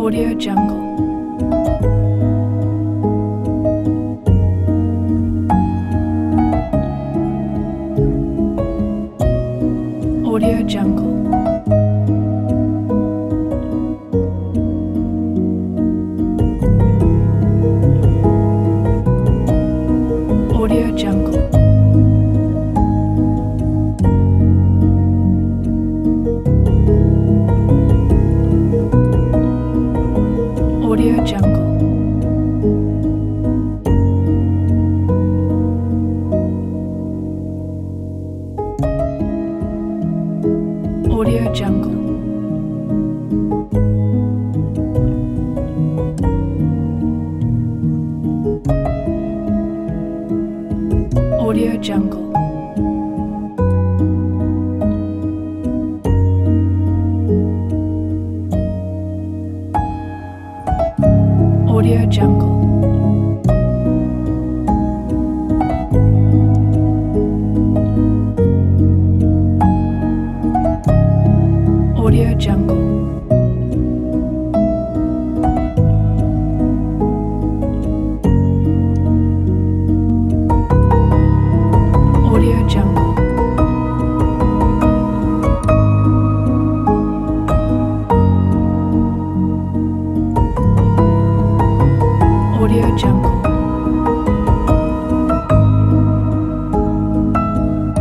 Audio Jungle. Audio Jungle. Audio Jungle. Audio Jungle. Audio Jungle. Audio Jungle. Audio Jungle. Audio Jungle. Audio Jungle. Audio Jungle.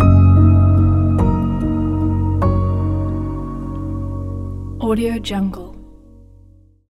Audio Jungle.